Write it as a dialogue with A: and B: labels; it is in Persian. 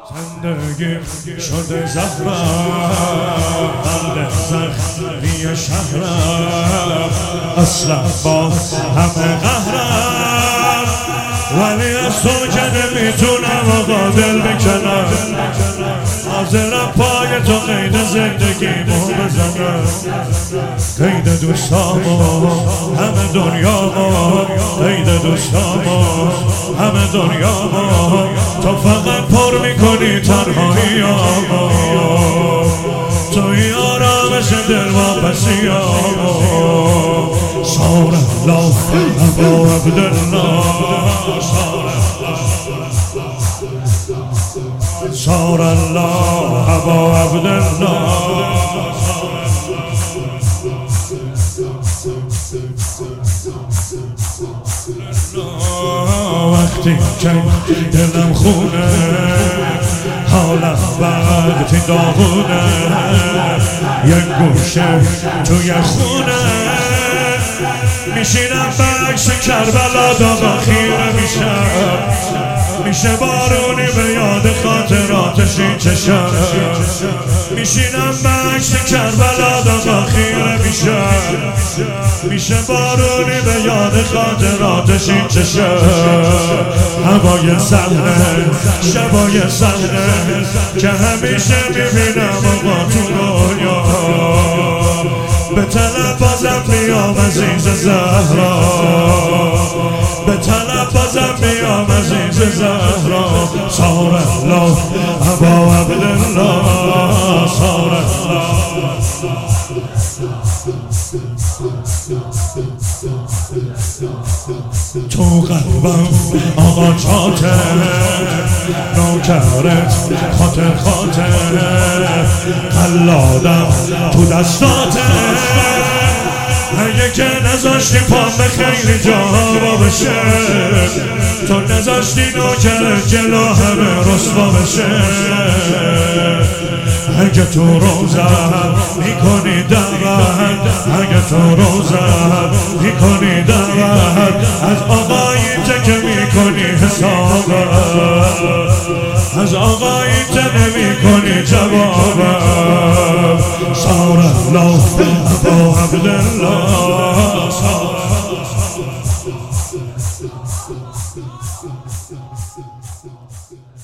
A: زندگیم شده زهرم، قلب زخمی شهرم، اصلا با همه قهرم، ولی از تو که نمیتونم آقا دل بکنم. حاضرم پای تو قید زندگیمو بزنم، قید دوستامو همه دنیامو، قید دوستامو همه دنیامو، تو فقط پر میکنی تنهاییامو، توی آرامش دل واپسیامو. صار الله ابا عبدالله، صار الله ابا عبدالله. وقتی که دلم خونه، حالم وقتی داغونه، یک گوشه توی خونه میشینم بکش کربلا، داغ خیره میشم، میشه بارونی به یاد خاطراتش این چشم، میشینم بکش کربلا، داغ خیره میشم، میشه بارونی به یاد خاطراتش این چشم. هوای صحنه، شبای صحنه که همیشه میبینم آقا تو رویا، به طلب بازم میام عزیز زهرا، به طلب بازم میام عزیز زهرا. صار الله ابا عبدالله، صار الله. تو قلبم آقا چاته، نوکرت خاطر خاطر، قلادم تو دستاته، اگه که نذاشتی پام به خیلی جاها بشه، تو نذاشتی نوکرت جلو همه رسوا بشه. اگه تو روزم میکنی دعوت، اگه تو روزم میکنی دعوت، از آقاییت که میکنی حسابم، از آقاییت نمیکنی جوابم. صار الله ابا عبدالله، صار